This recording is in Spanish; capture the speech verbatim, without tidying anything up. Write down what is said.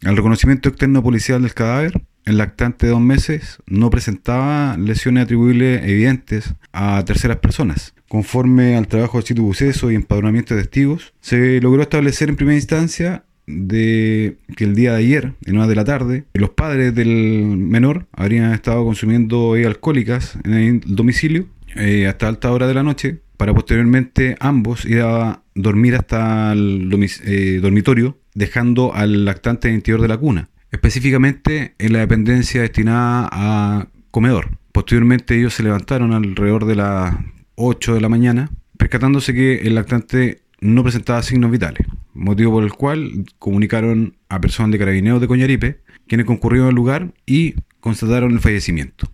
Al reconocimiento externo policial del cadáver, el lactante de dos meses no presentaba lesiones atribuibles evidentes a terceras personas. Conforme al trabajo de sitio buceso y empadronamiento de testigos, se logró establecer en primera instancia de que el día de ayer, en horas de la tarde, los padres del menor habrían estado consumiendo bebidas alcohólicas en el domicilio eh, hasta alta hora de la noche, para posteriormente ambos ir a dormir hasta el domic- eh, dormitorio, dejando al lactante en el interior de la cuna, específicamente en la dependencia destinada a comedor. Posteriormente ellos se levantaron alrededor de las ocho de la mañana, percatándose que el lactante no presentaba signos vitales, motivo por el cual comunicaron a personal de Carabineros de Coñaripe, quienes concurrieron al lugar y constataron el fallecimiento.